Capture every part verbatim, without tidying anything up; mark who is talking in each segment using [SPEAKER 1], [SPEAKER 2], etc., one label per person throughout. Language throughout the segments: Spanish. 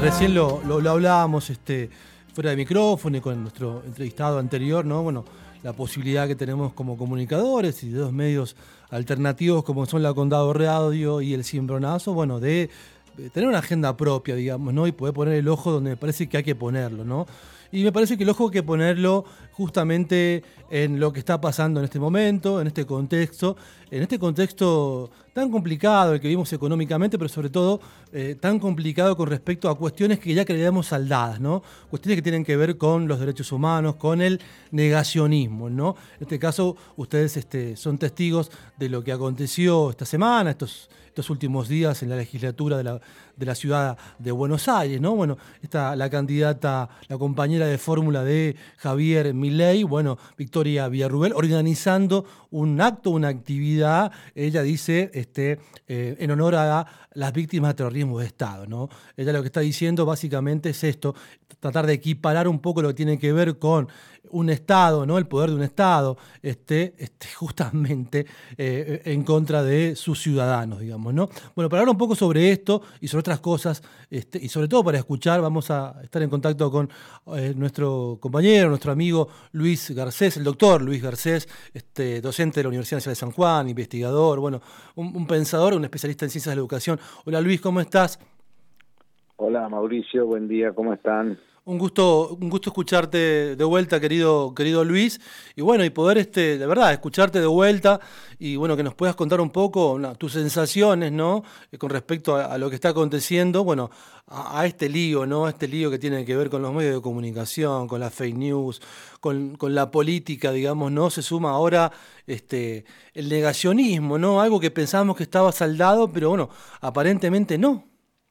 [SPEAKER 1] recién lo, lo, lo hablábamos este, fuera de micrófono y con nuestro entrevistado anterior, ¿no? Bueno, la posibilidad que tenemos como comunicadores y de dos medios alternativos como son la Condado Radio y el Cimbronazo, bueno, de tener una agenda propia, digamos, ¿no? Y poder poner el ojo donde me parece que hay que ponerlo, ¿no? Y me parece que el ojo hay que ponerlo justamente en lo que está pasando en este momento, en este contexto, en este contexto tan complicado, el que vivimos económicamente, pero sobre todo eh, tan complicado con respecto a cuestiones que ya creíamos saldadas, ¿no? Cuestiones que tienen que ver con los derechos humanos, con el negacionismo, ¿no? En este caso, ustedes este, son testigos de lo que aconteció esta semana, estos, estos últimos días en la legislatura de la, de la ciudad de Buenos Aires, ¿no? Bueno, esta, la candidata, la compañera de fórmula de Javier Milei, bueno, Victoria Villarruel, organizando un acto, una actividad, ella dice, este, eh, en honor a las víctimas de terrorismo de Estado, ¿no? Ella lo que está diciendo básicamente es esto, tratar de equiparar un poco lo que tiene que ver con un Estado, ¿no? El poder de un Estado, este, este, justamente eh, en contra de sus ciudadanos, digamos, ¿no? Bueno, para hablar un poco sobre esto y sobre otras cosas, este, y sobre todo para escuchar, vamos a estar en contacto con eh, nuestro compañero, nuestro amigo Luis Garcés, el doctor Luis Garcés, este, docente de la Universidad Nacional de San Juan, investigador, bueno, un, un pensador, un especialista en ciencias de la educación. Hola Luis, ¿cómo estás?
[SPEAKER 2] Hola Mauricio, buen día, ¿cómo están?
[SPEAKER 1] Un gusto, un gusto escucharte de vuelta, querido, querido Luis, y bueno, y poder, este, de verdad, escucharte de vuelta, y bueno, que nos puedas contar un poco no, tus sensaciones, ¿no? Eh, con respecto a, a lo que está aconteciendo, bueno, a, a este lío, ¿no? A este lío que tiene que ver con los medios de comunicación, con las fake news, con, con la política, digamos, ¿no? Se suma ahora este, el negacionismo, ¿no? Algo que pensábamos que estaba saldado, pero bueno, aparentemente no.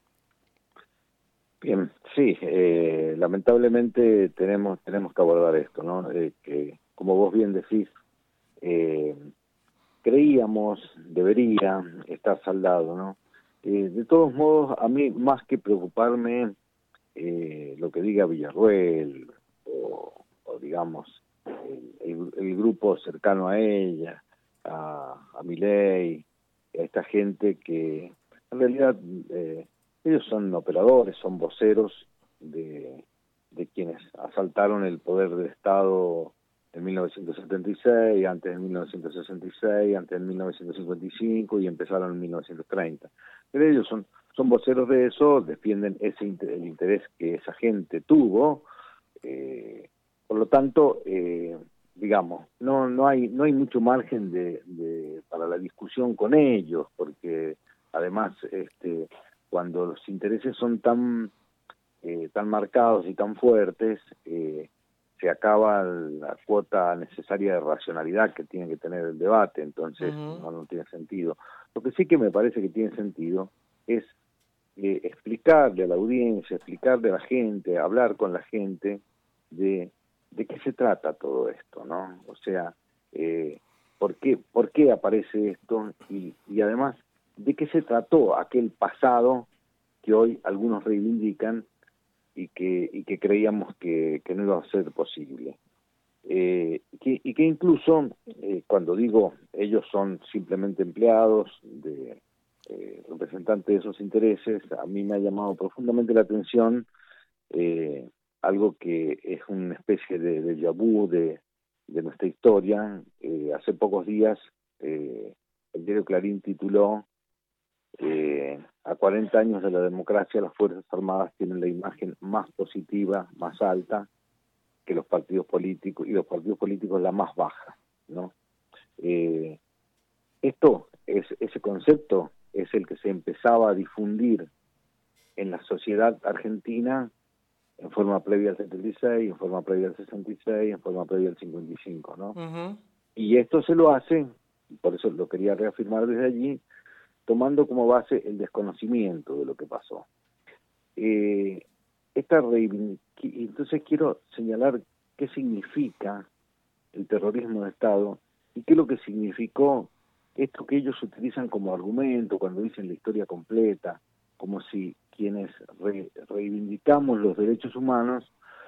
[SPEAKER 2] Bien, sí, eh, lamentablemente tenemos tenemos que abordar esto, ¿no? Eh, que, como vos bien decís, eh, creíamos, debería estar saldado, ¿no? Eh, de todos modos, a mí, más que preocuparme eh, lo que diga Villarruel, o, o digamos, el, el, el grupo cercano a ella, a, a Milei, a esta gente que, en realidad... Eh, ellos son operadores, son voceros de, de quienes asaltaron el poder del Estado en mil novecientos setenta y seis, antes en mil novecientos sesenta y seis, antes en mil novecientos cincuenta y cinco y empezaron en mil novecientos treinta. Pero ellos son, son voceros de eso, defienden ese el interés que esa gente tuvo. Eh, por lo tanto, eh, digamos, no no hay no hay mucho margen de, de para la discusión con ellos, porque además este cuando los intereses son tan eh, tan marcados y tan fuertes, eh, se acaba la cuota necesaria de racionalidad que tiene que tener el debate, entonces uh-huh. no, no tiene sentido. Lo que sí que me parece que tiene sentido es eh, explicarle a la audiencia, explicarle a la gente, hablar con la gente de, de qué se trata todo esto, ¿no? O sea, eh, ¿por qué, por qué aparece esto? Y, y además, ¿de qué se trató aquel pasado que hoy algunos reivindican y que y que creíamos que, que no iba a ser posible? Eh, que, y que incluso, eh, cuando digo ellos son simplemente empleados, de eh, representantes de esos intereses, a mí me ha llamado profundamente la atención eh, algo que es una especie de déjà vu de, de nuestra historia. Eh, hace pocos días eh, el diario Clarín tituló Eh, a cuarenta años de la democracia, las Fuerzas Armadas tienen la imagen más positiva, más alta que los partidos políticos, y los partidos políticos la más baja, ¿no? Eh, esto, es, ese concepto es el que se empezaba a difundir en la sociedad argentina en forma previa al setenta y seis, en forma previa al sesenta y seis, en forma previa al cincuenta y cinco, ¿no? Uh-huh. Y esto se lo hace, por eso lo quería reafirmar desde allí, tomando como base el desconocimiento de lo que pasó. Eh, esta reivindic- Entonces quiero señalar qué significa el terrorismo de Estado y qué es lo que significó esto que ellos utilizan como argumento cuando dicen la historia completa, como si quienes re- reivindicamos los derechos humanos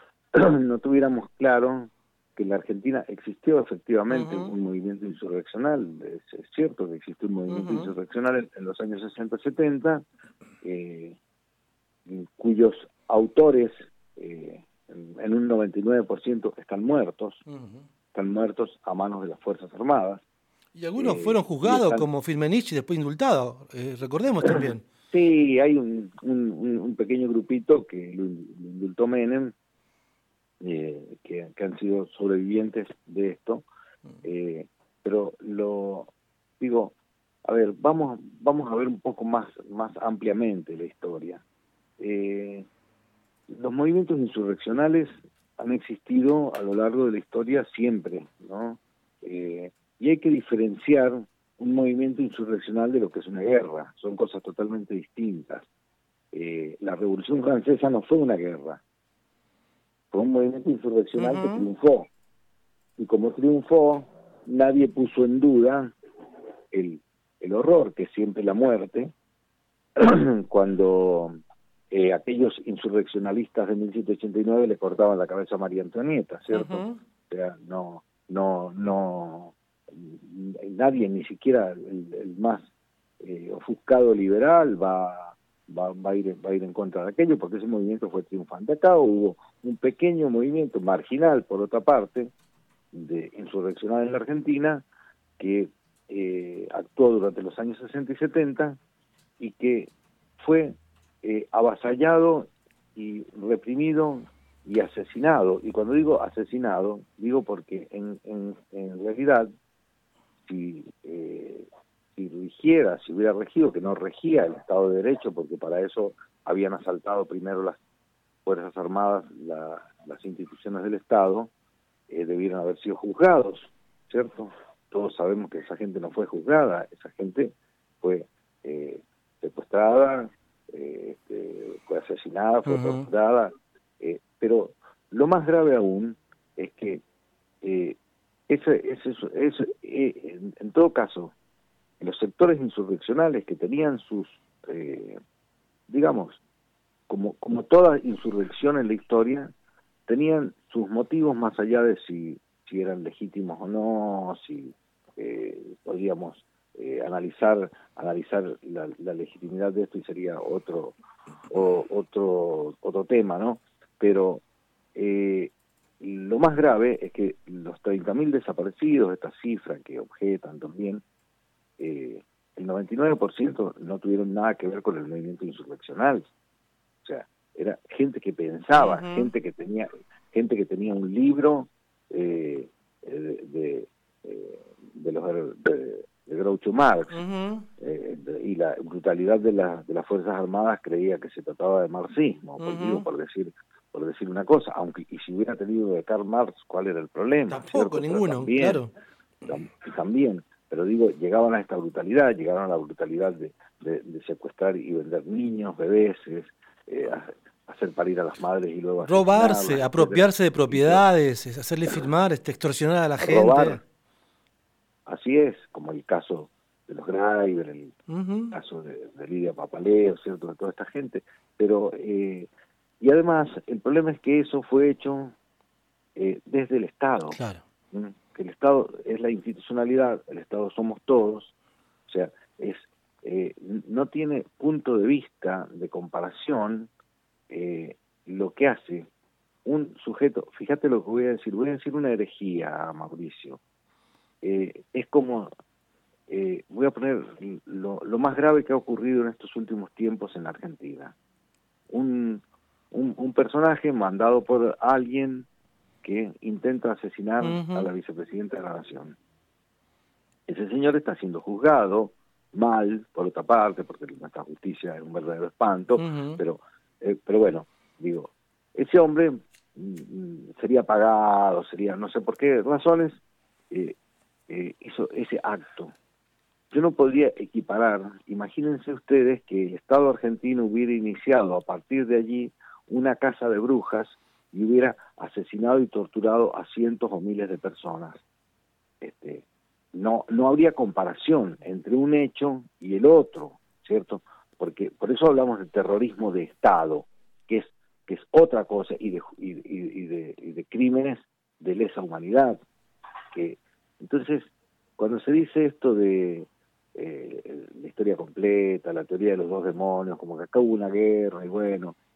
[SPEAKER 2] no tuviéramos claro que en la Argentina existió efectivamente uh-huh. un movimiento insurreccional. Es, es cierto que existió un movimiento uh-huh. insurreccional en, en los años sesenta setenta, eh, cuyos autores, eh, en, en un noventa y nueve por ciento están muertos, uh-huh. están muertos a manos de las Fuerzas Armadas.
[SPEAKER 1] Y algunos eh, fueron juzgados están... como Firmenich y después indultados, eh, recordemos también.
[SPEAKER 2] Sí, hay un, un, un pequeño grupito que lo indultó Menem, eh, que, que han sido sobrevivientes de esto, eh, pero lo digo, a ver, vamos vamos a ver un poco más, más ampliamente la historia. Eh, los movimientos insurreccionales han existido a lo largo de la historia siempre, ¿no? Eh, y hay que diferenciar un movimiento insurreccional de lo que es una guerra, son cosas totalmente distintas. Eh, la Revolución Francesa no fue una guerra, fue un movimiento insurreccional uh-huh. que triunfó, y como triunfó, nadie puso en duda el, el horror, que es siempre la muerte, cuando eh, aquellos insurreccionalistas de mil setecientos ochenta y nueve le cortaban la cabeza a María Antonieta, ¿cierto? Uh-huh. O sea, no, no, no, nadie, ni siquiera el, el más eh, ofuscado liberal va, va, va, a ir, va a ir en contra de aquello, porque ese movimiento fue triunfante. Acá hubo un pequeño movimiento marginal, por otra parte, de insurreccional en la Argentina, que eh, actuó durante los años sesenta y setenta y que fue eh, avasallado y reprimido y asesinado. Y cuando digo asesinado, digo porque en, en, en realidad, si, eh, si rigiera, si hubiera regido, que no regía el Estado de Derecho, porque para eso habían asaltado primero las Fuerzas Armadas, la, las instituciones del Estado, eh, debieron haber sido juzgados, ¿cierto? Todos sabemos que esa gente no fue juzgada, esa gente fue eh, secuestrada, eh, este, fue asesinada, fue uh-huh. torturada, eh, pero lo más grave aún es que eh, ese, ese, ese, eh, en, en todo caso, los sectores insurreccionales que tenían sus, eh, digamos, como, como toda insurrección en la historia, tenían sus motivos más allá de si, si eran legítimos o no, si eh, podíamos eh, analizar analizar la, la legitimidad de esto y sería otro o, otro otro tema, ¿no? Pero eh, lo más grave es que los treinta mil desaparecidos, esta cifra que objetan también, eh, el noventa y nueve por ciento no tuvieron nada que ver con el movimiento insurreccional. O sea, era gente que pensaba, uh-huh. gente que tenía gente que tenía un libro eh, de, de, de los de, de Groucho Marx, uh-huh. eh, de, y la brutalidad de, la, de las Fuerzas Armadas creía que se trataba de marxismo, uh-huh. por, digo, por decir por decir una cosa, aunque y si hubiera tenido de Karl Marx, ¿cuál era el problema?
[SPEAKER 1] Tampoco, ¿cierto? Ninguno, también, claro.
[SPEAKER 2] Tam, también, pero digo, llegaban a esta brutalidad, llegaron a la brutalidad de, de, de secuestrar y vender niños, bebés, eh, hacer parir a las madres y luego
[SPEAKER 1] robarse, apropiarse de propiedades, hacerle firmar, este, extorsionar a la gente.
[SPEAKER 2] Robar. Así es, como el caso de los Greiber, el uh-huh. caso de, de Lidia Papaleo, ¿cierto? De toda esta gente. Pero, eh, y además, el problema es que eso fue hecho eh, desde el Estado.
[SPEAKER 1] Claro.
[SPEAKER 2] ¿Mm? Que el Estado es la institucionalidad, el Estado somos todos, o sea, es eh, no tiene punto de vista de comparación eh, lo que hace un sujeto. Fíjate lo que voy a decir, voy a decir una herejía, Mauricio. Eh, es como, eh, voy a poner lo, lo más grave que ha ocurrido en estos últimos tiempos en la Argentina. Un, un, un personaje mandado por alguien que intenta asesinar uh-huh. a la vicepresidenta de la Nación. Ese señor está siendo juzgado mal, por otra parte, porque nuestra justicia es un verdadero espanto, uh-huh. pero eh, pero bueno, digo, ese hombre mm, sería pagado, sería, no sé por qué razones, eh, eh, hizo ese acto. Yo no podría equiparar, imagínense ustedes que el Estado argentino hubiera iniciado a partir de allí una casa de brujas y hubiera asesinado y torturado a cientos o miles de personas. Este, no, no habría comparación entre un hecho y el otro, ¿cierto? Porque por eso hablamos de terrorismo de Estado, que es que es otra cosa, y de y, y de, y de crímenes de lesa humanidad. Que entonces, cuando se dice esto de eh, la historia completa, la teoría de los dos demonios, como que acá hubo una guerra y bueno,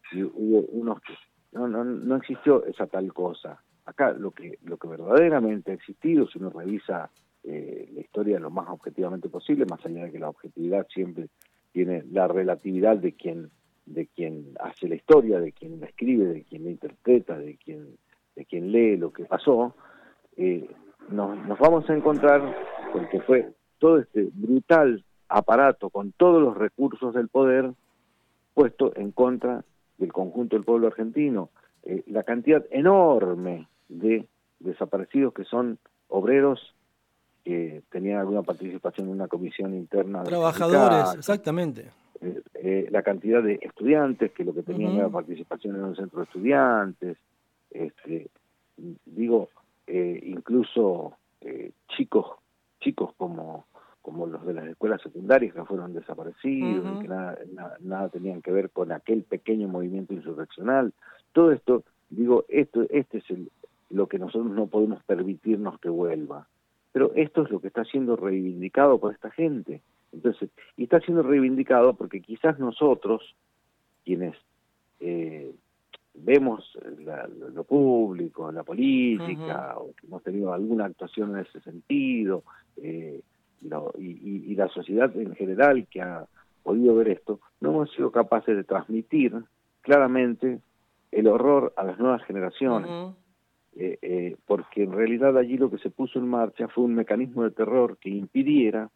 [SPEAKER 2] y hubo unos que no, no, no existió esa tal cosa. Acá lo que lo que verdaderamente ha existido, si uno revisa eh, la historia lo más objetivamente posible, más allá de que la objetividad siempre tiene la relatividad de quien de quien hace la historia, de quien la escribe, de quien la interpreta, de quien de quien lee lo que pasó, eh, nos, nos vamos a encontrar con que fue todo este brutal aparato con todos los recursos del poder puesto en contra del conjunto del pueblo argentino. Eh, la cantidad enorme de desaparecidos que son obreros que tenían alguna participación en una comisión interna del
[SPEAKER 1] Trabajadores,
[SPEAKER 2] sindicato,
[SPEAKER 1] exactamente.
[SPEAKER 2] eh, eh, la cantidad de estudiantes que lo que tenían
[SPEAKER 1] Uh-huh.
[SPEAKER 2] era participación en un centro de estudiantes, este, digo, eh, incluso eh, chicos chicos como como los de las escuelas secundarias que fueron desaparecidos,
[SPEAKER 1] Uh-huh.
[SPEAKER 2] y que nada, nada, nada tenían que ver con aquel pequeño movimiento insurreccional. Todo esto, digo, esto este es el, lo que nosotros no podemos permitirnos que vuelva. Pero esto es lo que está siendo reivindicado por esta gente. Entonces, y está siendo reivindicado porque quizás nosotros, quienes eh, vemos la, lo público, la política, uh-huh. o que hemos tenido alguna actuación en ese sentido, eh, lo, y, y, y la sociedad en general que ha podido ver esto, no hemos sido capaces de transmitir claramente el horror a las nuevas generaciones. Uh-huh. eh, eh, porque en realidad allí lo que se puso en marcha fue un mecanismo de terror que impidiera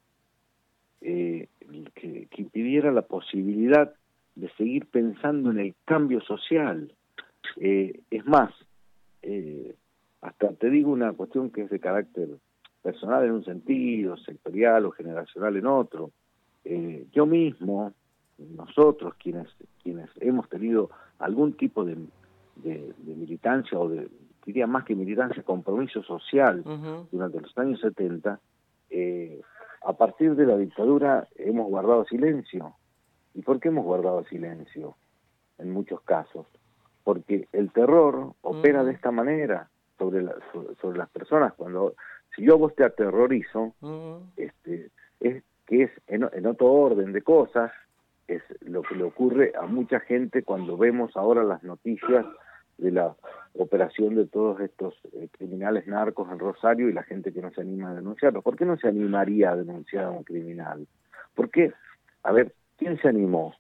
[SPEAKER 2] eh, que, que impidiera la posibilidad de seguir pensando en el cambio social. Eh, es más, eh, hasta te digo una cuestión que es de carácter personal en un sentido, sectorial o generacional en otro. Eh, yo mismo, nosotros quienes quienes hemos tenido algún tipo de, de, de militancia, o de, diría más que militancia, compromiso social uh-huh. durante los años setenta, eh, a partir de la dictadura hemos guardado silencio. ¿Y por qué hemos guardado silencio? En muchos casos. Porque el terror opera uh-huh. de esta manera sobre, la, sobre, sobre las personas. Cuando si yo a vos te aterrorizo, uh-huh. este, es que es en, en otro orden de cosas, es lo que le ocurre a mucha gente cuando vemos ahora las noticias de la operación de todos estos eh, criminales narcos en Rosario y la gente que no se anima a denunciarlos. ¿Por qué no se animaría a denunciar a un criminal? ¿Por qué? A ver, ¿quién se animó?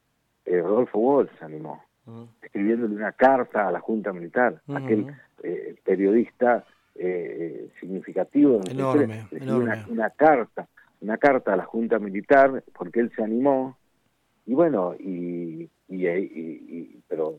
[SPEAKER 2] Eh, Rodolfo Walsh se animó, uh-huh. escribiéndole una carta a la Junta Militar, uh-huh. aquel eh, periodista eh, significativo.
[SPEAKER 1] Enorme, enorme.
[SPEAKER 2] Una, una carta, una carta a la Junta Militar, porque él se animó, y bueno, y, y, y, y pero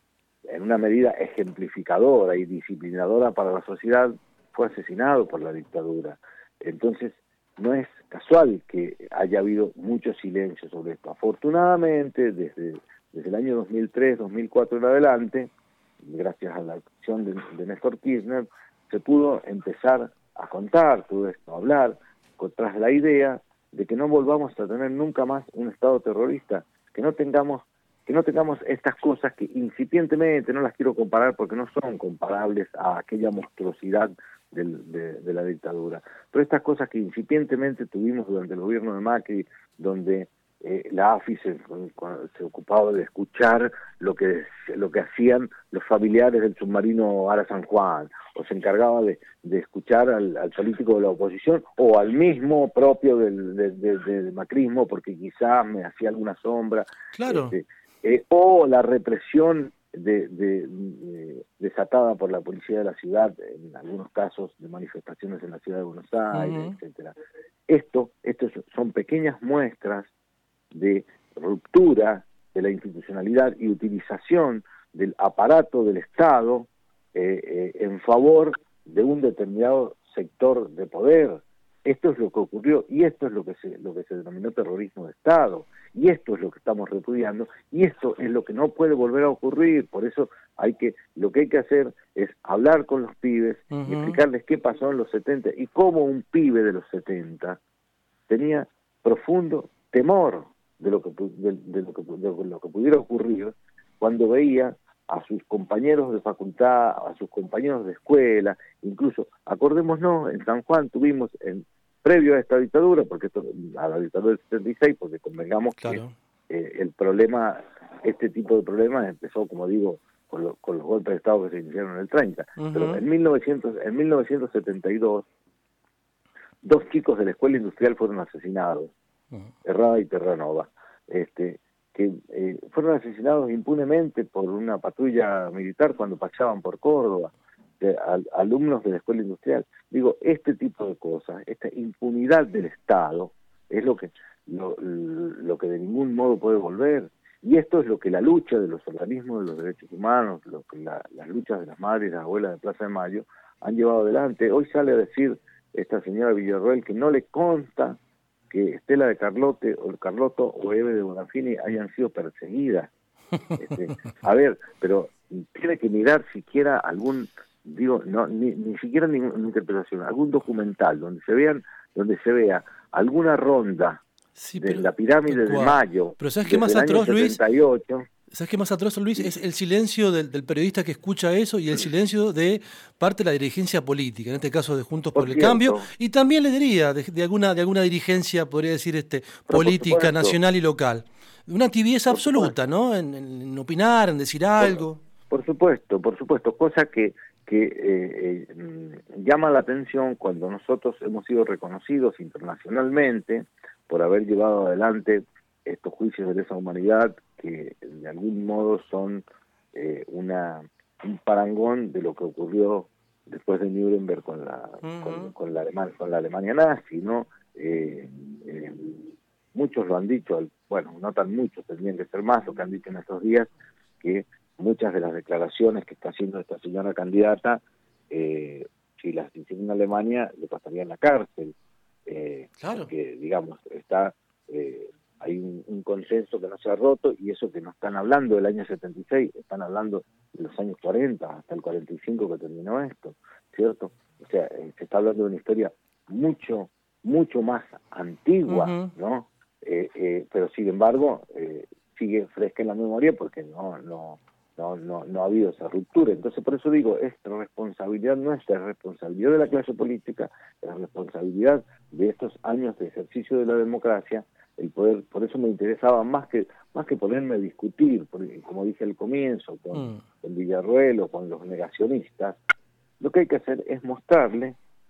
[SPEAKER 2] en una medida ejemplificadora y disciplinadora para la sociedad, fue asesinado por la dictadura. Entonces, no es casual que haya habido mucho silencio sobre esto. Afortunadamente, desde, desde el año dos mil tres, dos mil cuatro en adelante, gracias a la acción de, de Néstor Kirchner, se pudo empezar a contar todo esto, a hablar, tras la idea de que no volvamos a tener nunca más un Estado terrorista, que no tengamos que no tengamos estas cosas que incipientemente, no las quiero comparar porque no son comparables a aquella monstruosidad del, de, de la dictadura, pero estas cosas que incipientemente tuvimos durante el gobierno de Macri, donde eh, la A F I se, se ocupaba de escuchar lo que lo que hacían los familiares del submarino Ara San Juan, o se encargaba de, de escuchar al, al político de la oposición, o al mismo propio del, de, de, del macrismo, porque quizás me hacía alguna sombra.
[SPEAKER 1] Claro.
[SPEAKER 2] Este, Eh, o la represión de, de, de, desatada por la policía de la ciudad, en algunos casos de manifestaciones en la ciudad de Buenos Aires, uh-huh. etcétera. Esto, estos son pequeñas muestras de ruptura de la institucionalidad y utilización del aparato del Estado eh, eh, en favor de un determinado sector de poder. Esto es lo que ocurrió, y esto es lo que se lo que se denominó terrorismo de Estado, y esto es lo que estamos repudiando, y esto es lo que no puede volver a ocurrir. Por eso hay que lo que hay que hacer es hablar con los pibes uh-huh. y explicarles qué pasó en los setenta y cómo un pibe de los setenta tenía profundo temor de lo que de, de lo que de lo que pudiera ocurrir cuando veía a sus compañeros de facultad, a sus compañeros de escuela, incluso, acordémonos, en San Juan tuvimos en previo a esta dictadura, porque esto, a la dictadura del setenta y seis, porque convengamos claro. que eh, el problema este tipo de problemas empezó, como digo, con, lo, con los golpes de Estado que se iniciaron en el treinta. Uh-huh. Pero en, mil novecientos, en mil novecientos setenta y dos, dos chicos de la escuela industrial fueron asesinados, uh-huh. Herrada y Terranova, este, que eh, fueron asesinados impunemente por una patrulla militar cuando paseaban por Córdoba, de, a, alumnos de la escuela industrial. Digo, este tipo de cosas, esta impunidad del Estado, es lo que lo, lo que de ningún modo puede volver. Y esto es lo que la lucha de los organismos de los derechos humanos, lo que la, las luchas de las madres y las abuelas de Plaza de Mayo han llevado adelante. Hoy sale a decir esta señora Villarroel que no le consta que Estela de Carlote o Carlotto o Eve de Bonafini hayan sido perseguidas. Este, a ver, pero tiene que mirar siquiera algún, digo, no ni, ni siquiera ninguna interpretación, algún documental donde se vean, donde se vea alguna ronda sí, de pero, la pirámide de Mayo.
[SPEAKER 1] Pero ¿sabes qué más atroz, Luis? ¿Sabes qué más atroz, Luis? Sí. Es el silencio del, del periodista que escucha eso y el silencio de parte de la dirigencia política, en este caso de Juntos por, por el Cambio, y también le diría de, de alguna de alguna dirigencia, podría decir, este política nacional y local. Una tibieza por absoluta, supuesto. ¿no? En, en opinar, en decir algo.
[SPEAKER 2] Por, por supuesto, por supuesto, cosa que que eh, eh, llama la atención cuando nosotros hemos sido reconocidos internacionalmente por haber llevado adelante estos juicios de lesa humanidad que de algún modo son eh, una un parangón de lo que ocurrió después de Nuremberg con la uh-huh. con, con la Alemania con la Alemania nazi, ¿no? Eh, eh, muchos lo han dicho, bueno, no tan muchos, tendrían que ser más lo que han dicho en estos días, que muchas de las declaraciones que está haciendo esta señora candidata, eh, si las hiciera en Alemania, le pasaría en la cárcel. Eh, claro. Porque, digamos, está eh, hay un, un consenso que no se ha roto, y eso que no están hablando del año setenta y seis, están hablando de los años cuarenta, hasta el cuarenta y cinco que terminó esto, ¿cierto? O sea, eh, se está hablando de una historia mucho, mucho más antigua, uh-huh. ¿no? Eh, eh, pero, sin embargo, eh, sigue fresca en la memoria porque no... no No, no, no ha habido esa ruptura. Entonces, por eso digo, es responsabilidad nuestra, es responsabilidad de la clase política, es responsabilidad de estos años de ejercicio de la democracia, el poder. Por eso me interesaba más que más que ponerme a discutir, porque como dije al comienzo, con, mm. con Villarroel o con los negacionistas, lo que hay que hacer es mostrarle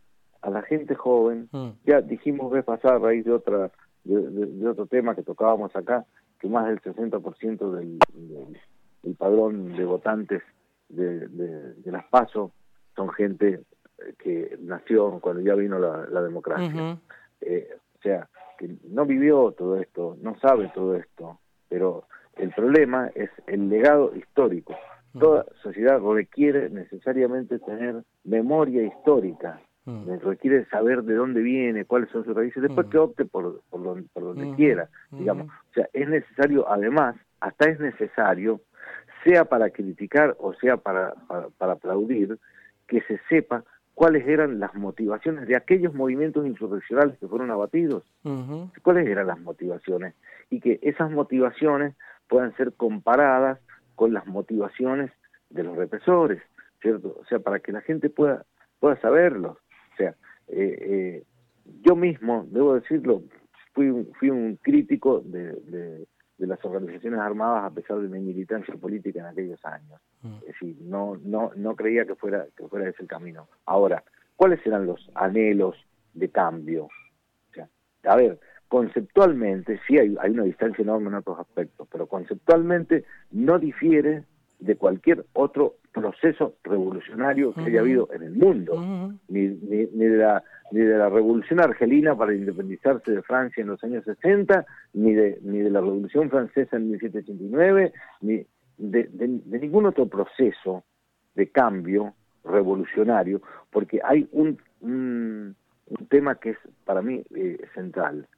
[SPEAKER 2] a la gente joven, mm. ya dijimos vez pasada a raíz de otra de, de, de otro tema que tocábamos acá, que más del sesenta por ciento del, del el padrón de votantes de, de, de las PASO son gente que nació cuando ya vino la, la democracia. Uh-huh. Eh, o sea, que no vivió todo esto, no sabe todo esto, pero el problema es el legado histórico. Uh-huh. Toda sociedad requiere necesariamente tener memoria histórica, uh-huh. requiere saber de dónde viene, cuáles son sus raíces, después uh-huh. que opte por, por, lo, por donde uh-huh. quiera, digamos. Uh-huh. O sea, es necesario, además, hasta es necesario, sea para criticar o sea para, para, para aplaudir, que se sepa cuáles eran las motivaciones de aquellos movimientos insurreccionales que fueron abatidos, uh-huh. cuáles eran las motivaciones, y que esas motivaciones puedan ser comparadas con las motivaciones de los represores, ¿cierto? O sea, para que la gente pueda pueda saberlo. O sea, eh, eh, yo mismo, debo decirlo, fui un, fui un crítico de... de de las organizaciones armadas a pesar de mi militancia política en aquellos años. Mm. Es decir, no no no creía que fuera que fuera ese el camino. Ahora, ¿cuáles eran los anhelos de cambio? O sea, a ver, conceptualmente sí hay, hay una distancia enorme en otros aspectos, pero conceptualmente no difiere de cualquier otro proceso revolucionario que uh-huh. haya habido en el mundo, uh-huh. ni, ni, ni de la ni de la revolución argelina para independizarse de Francia en los años sesenta, ni de ni de la revolución francesa en mil setecientos ochenta y nueve, ni de, de, de ningún otro proceso de cambio revolucionario, porque hay un, un, un tema que es para mí eh, central.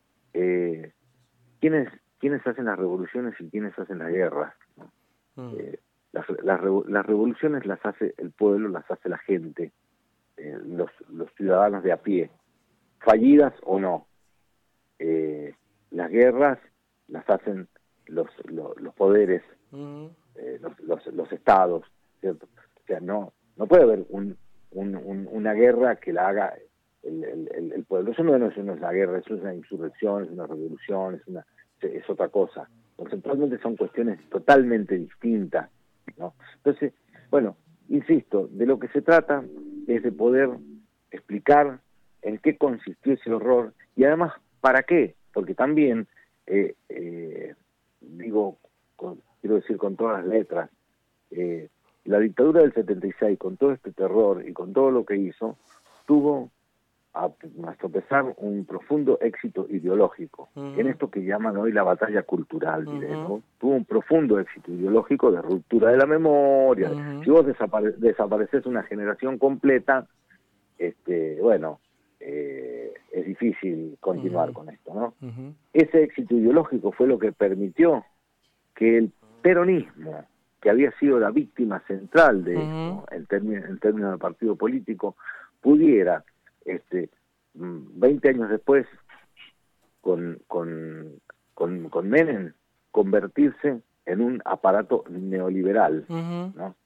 [SPEAKER 2] Eh, ¿quiénes, ¿Quiénes hacen las revoluciones y quiénes hacen las guerras? ¿No? Uh-huh. Eh, las, las, las revoluciones las hace el pueblo, las hace la gente, eh, los, los ciudadanos de a pie, fallidas o no. Eh, las guerras las hacen los, los, los poderes, uh-huh. eh, los, los, los estados, ¿cierto? O sea, no no puede haber un, un, un, una guerra que la haga el, el, el pueblo. Eso no es una guerra, eso es una insurrección, es una revolución, es, una, es otra cosa. conceptualmente son cuestiones totalmente distintas, ¿no? Entonces, bueno, insisto, de lo que se trata es de poder explicar en qué consistió ese horror y además para qué, porque también, eh, eh, digo, con, quiero decir con todas las letras, eh, la dictadura del setenta y seis, con todo este terror y con todo lo que hizo, tuvo, a nuestro pesar, un profundo éxito ideológico, uh-huh. en esto que llaman hoy la batalla cultural, uh-huh. diré, ¿no? Tuvo un profundo éxito ideológico de ruptura de la memoria. Uh-huh. Si vos desapare- desapareces una generación completa, este, bueno, eh, es difícil continuar uh-huh. con esto, ¿no? Uh-huh. Ese éxito ideológico fue lo que permitió que el peronismo, que había sido la víctima central de uh-huh. esto, en términos, en términos de partido político, pudiera, este, veinte años después, con, con, con, con Menem, convertirse en un aparato neoliberal, uh-huh. ¿no?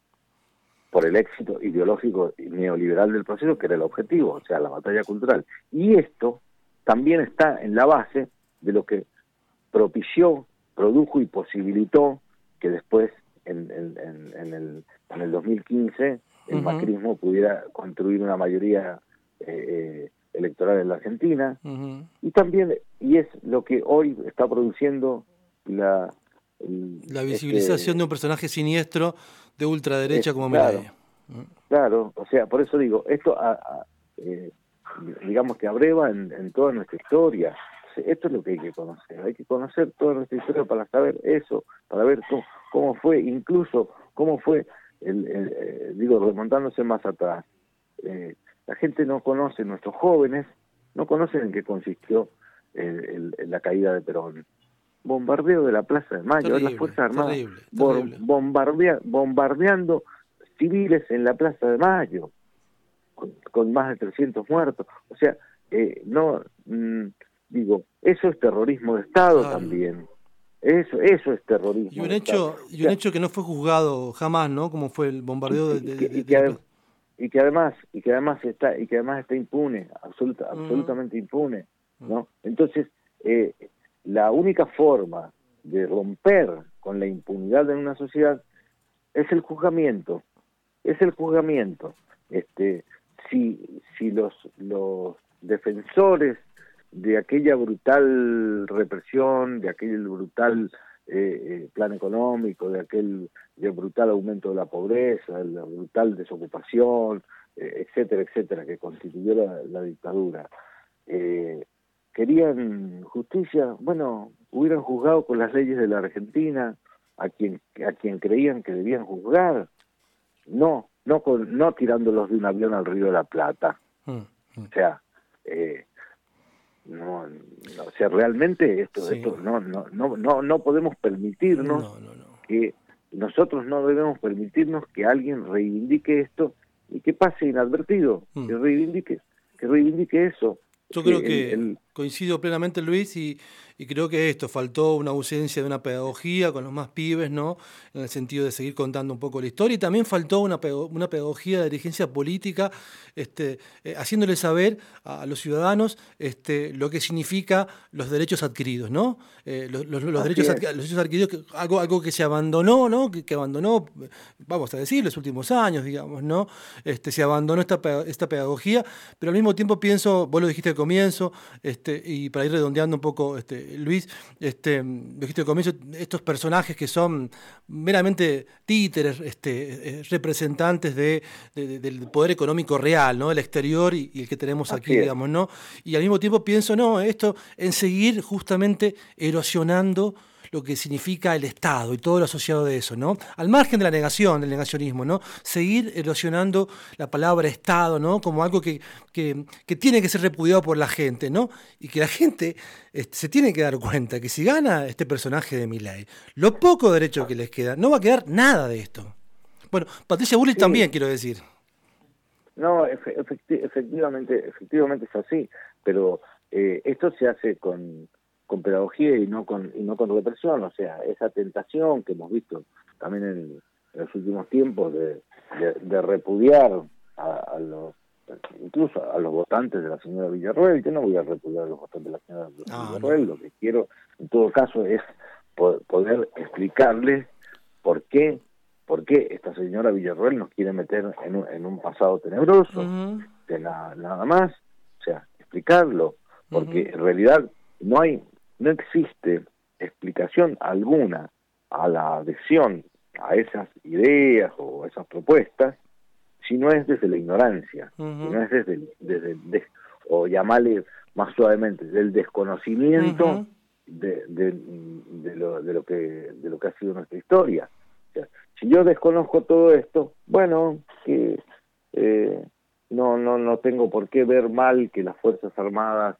[SPEAKER 2] Por el éxito ideológico neoliberal del proceso, que era el objetivo, o sea, la batalla cultural. Y esto también está en la base de lo que propició, produjo y posibilitó que después, en, en, en, en, el, en el dos mil quince, el uh-huh. macrismo pudiera construir una mayoría eh, electoral en la Argentina. Uh-huh. Y también, y es lo que hoy está produciendo la...
[SPEAKER 1] El, la visibilización este, de un personaje siniestro de ultraderecha es, como
[SPEAKER 2] claro,
[SPEAKER 1] Milei.
[SPEAKER 2] Claro, o sea, por eso digo, esto a, a, eh, digamos que abreva en, en toda nuestra historia. Esto es lo que hay que conocer, hay que conocer toda nuestra historia para saber eso, para ver cómo, cómo fue, incluso cómo fue, el, el, el, digo, remontándose más atrás. Eh, la gente no conoce, nuestros jóvenes no conocen en qué consistió el, el, la caída de Perón. Bombardeo de la Plaza de Mayo, terrible, las Fuerzas Armadas terrible, terrible. Bombardea, bombardeando civiles en la Plaza de Mayo, con, con más de trescientos muertos. O sea, eh, no, mmm, digo, eso es terrorismo de Estado claro. también. Eso, eso es terrorismo.
[SPEAKER 1] Y un
[SPEAKER 2] de
[SPEAKER 1] hecho,
[SPEAKER 2] Estado.
[SPEAKER 1] y un o sea, hecho que no fue juzgado jamás, ¿no? Como fue el bombardeo
[SPEAKER 2] y,
[SPEAKER 1] de,
[SPEAKER 2] y,
[SPEAKER 1] de,
[SPEAKER 2] y,
[SPEAKER 1] de,
[SPEAKER 2] y, que,
[SPEAKER 1] de
[SPEAKER 2] adem- y que además, y que además está, y que además está impune, absoluta, uh-huh. absolutamente impune, ¿no? Entonces, eh, la única forma de romper con la impunidad en una sociedad es el juzgamiento. Es el juzgamiento. Este, si si los los defensores de aquella brutal represión, de aquel brutal eh, eh, plan económico, de aquel de brutal aumento de la pobreza, de la brutal desocupación, eh, etcétera, etcétera, que constituyó la, la dictadura, eh, querían justicia, bueno, hubieran juzgado con las leyes de la Argentina a quien a quien creían que debían juzgar. No, no con, no tirándolos de un avión al Río de la Plata. Mm, mm. O sea, eh, no, no, o sea, realmente esto, sí. esto no, no, no, no, no podemos permitirnos
[SPEAKER 1] no, no, no.
[SPEAKER 2] que nosotros no debemos permitirnos que alguien reivindique esto y que pase inadvertido, mm. que reivindique, que reivindique eso.
[SPEAKER 1] Yo creo que el, el... coincido plenamente, Luis, y, y creo que esto, faltó una ausencia de una pedagogía con los más pibes, ¿no? En el sentido de seguir contando un poco la historia, y también faltó una, una pedagogía de dirigencia política, este, eh, haciéndole saber a los ciudadanos este, lo que significa los derechos adquiridos, ¿no? Eh, los, los, los, derechos adqu- los derechos adquiridos, que, algo, algo que se abandonó, ¿no? Que, que abandonó, vamos a decir, los últimos años, digamos, ¿no? Este, se abandonó esta, esta pedagogía, pero al mismo tiempo pienso, vos lo dijiste al comienzo, este, y para ir redondeando un poco, este, Luis, este, lo dijiste al comienzo, estos personajes que son meramente títeres, este, eh, representantes de, de, de, del poder económico real, ¿no? El exterior y, y el que tenemos aquí,
[SPEAKER 2] Así
[SPEAKER 1] digamos, ¿no? Y al mismo tiempo pienso, no, esto en seguir justamente erosionando lo que significa el Estado y todo lo asociado de eso, ¿no? Al margen de la negación, del negacionismo, ¿no? Seguir erosionando la palabra Estado, ¿no? Como algo que, que, que tiene que ser repudiado por la gente, ¿no? Y que la gente este, se tiene que dar cuenta que si gana este personaje de Milei, lo poco derecho que les queda, no va a quedar nada de esto. Bueno, Patricia Bullrich sí. también, quiero decir.
[SPEAKER 2] No, efecti- efectivamente, efectivamente es así, pero eh, esto se hace con... con pedagogía y no con y no con represión, o sea, esa tentación que hemos visto también en, en los últimos tiempos de, de, de repudiar a, a los incluso a los votantes de la señora Villarroel. Yo no voy a repudiar a los votantes de la señora ah, Villarroel, no. Lo que quiero en todo caso es po- poder explicarles por qué, por qué esta señora Villarroel nos quiere meter en un, en un pasado tenebroso,
[SPEAKER 1] Uh-huh.
[SPEAKER 2] de la, nada más, o sea, explicarlo, porque
[SPEAKER 1] Uh-huh.
[SPEAKER 2] en realidad no hay, no existe explicación alguna a la adhesión a esas ideas o esas propuestas, si no es desde la ignorancia,
[SPEAKER 1] Uh-huh.
[SPEAKER 2] si no es desde, el- desde el des- o llamarle más suavemente, del desconocimiento
[SPEAKER 1] Uh-huh.
[SPEAKER 2] de, de, de, lo, de, lo que, de lo que ha sido nuestra historia. O sea, si yo desconozco todo esto, bueno, que eh, no, no, no tengo por qué ver mal que las Fuerzas Armadas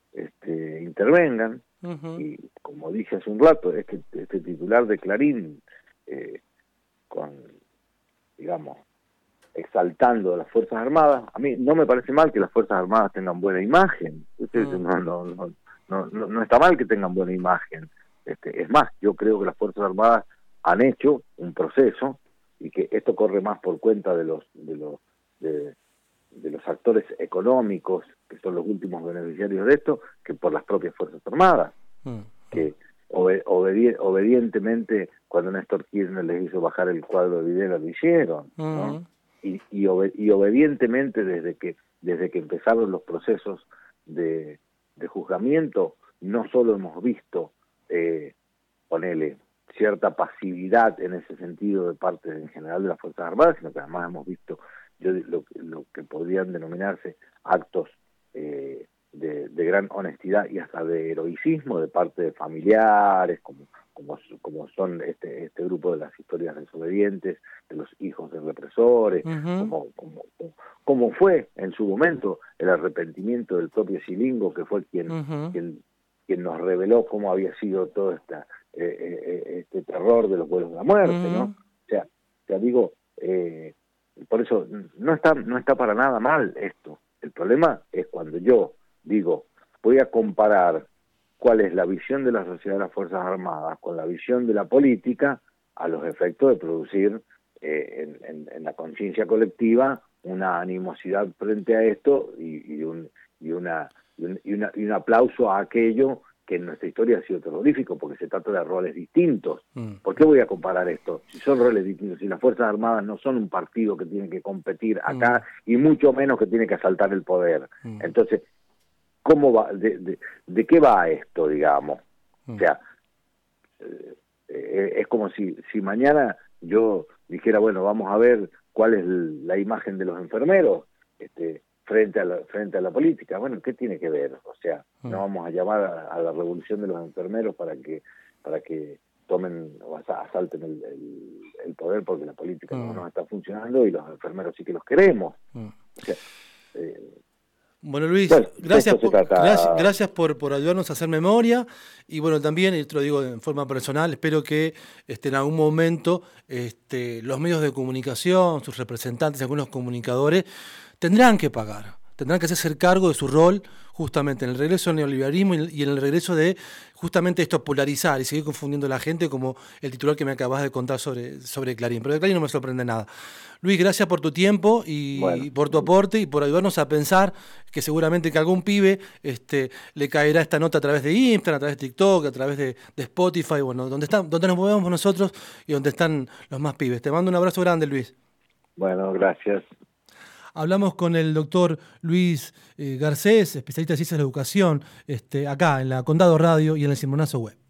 [SPEAKER 2] este, intervengan,
[SPEAKER 1] Uh-huh.
[SPEAKER 2] y como dije hace un rato, es que este titular de Clarín, eh, con, digamos, exaltando a las Fuerzas Armadas, a mí no me parece mal que las Fuerzas Armadas tengan buena imagen. Ustedes,
[SPEAKER 1] Mm.
[SPEAKER 2] no, no, no, no, no, no está mal que tengan buena imagen. Este, es más, yo creo que las Fuerzas Armadas han hecho un proceso y que esto corre más por cuenta de los de los de, de los actores económicos, que son los últimos beneficiarios de esto, que por las propias Fuerzas Armadas,
[SPEAKER 1] Mm.
[SPEAKER 2] que obed- obedi- obedientemente cuando Néstor Kirchner les hizo bajar el cuadro de Videla lo hicieron, ¿no?
[SPEAKER 1] Uh-huh.
[SPEAKER 2] y, y, obe- y obedientemente desde que desde que empezaron los procesos de, de juzgamiento, no solo hemos visto, eh, ponele, cierta pasividad en ese sentido de parte en general de las Fuerzas Armadas, sino que además hemos visto yo lo, lo que podrían denominarse actos eh, de, de gran honestidad y hasta de heroicismo de parte de familiares, como como, como son este este grupo de las historias desobedientes, de los hijos de represores,
[SPEAKER 1] Uh-huh.
[SPEAKER 2] como, como, como fue en su momento el arrepentimiento del propio Silingo, que fue quien,
[SPEAKER 1] Uh-huh.
[SPEAKER 2] quien, quien nos reveló cómo había sido todo esta, eh, eh, este terror de los vuelos de la muerte,
[SPEAKER 1] Uh-huh.
[SPEAKER 2] ¿no? O sea, ya digo, eh, por eso no está, no está para nada mal esto. El problema es cuando yo digo, voy a comparar cuál es la visión de la sociedad de las Fuerzas Armadas con la visión de la política a los efectos de producir eh, en, en, en la conciencia colectiva una animosidad frente a esto y, y, un, y, una, y, un, y, una, y un aplauso a aquello que en nuestra historia ha sido terrorífico, porque se trata de roles distintos.
[SPEAKER 1] Mm.
[SPEAKER 2] ¿Por qué voy a comparar esto? Si son roles distintos, si las Fuerzas Armadas no son un partido que tiene que competir acá, mm. y mucho menos que tiene que asaltar el poder. Mm. Entonces, ¿cómo va? De, de, ¿De qué va esto, digamos? Mm. O sea, eh, eh, es como si, si mañana yo dijera, bueno, vamos a ver cuál es la imagen de los enfermeros, este, frente a la, frente a la política. Bueno, ¿qué tiene que ver? O sea, no vamos a llamar a, a la revolución de los enfermeros para que para que tomen o asalten el, el, el poder, porque la política mm. no nos está funcionando y los enfermeros sí que los queremos. Mm. O sea, eh,
[SPEAKER 1] bueno, Luis, bueno, gracias, por, gracias, gracias por, por ayudarnos a hacer memoria y bueno, también, y te lo digo en forma personal, espero que este, en algún momento este, los medios de comunicación, sus representantes, algunos comunicadores, tendrán que pagar, tendrán que hacerse cargo de su rol justamente en el regreso del neoliberalismo y en el regreso de justamente esto, polarizar y seguir confundiendo a la gente, como el titular que me acabas de contar sobre, sobre Clarín. Pero de Clarín no me sorprende nada. Luis, gracias por tu tiempo y bueno. por tu aporte y por ayudarnos a pensar que seguramente que algún pibe este, le caerá esta nota a través de Instagram, a través de TikTok, a través de, de Spotify, bueno, donde, están, donde nos movemos nosotros y donde están los más pibes. Te mando un abrazo grande, Luis.
[SPEAKER 2] Bueno, gracias.
[SPEAKER 1] Hablamos con el doctor Luis eh, Garcés, especialista en ciencias de la educación, este, acá en la Condado Radio y en el Simonazo Web.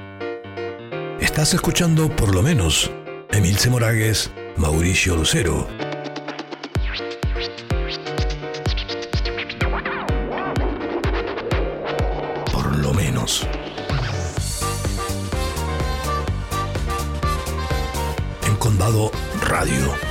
[SPEAKER 3] Estás escuchando Por lo menos Emilce Moragues, Mauricio Lucero. Por lo menos. En Condado Radio.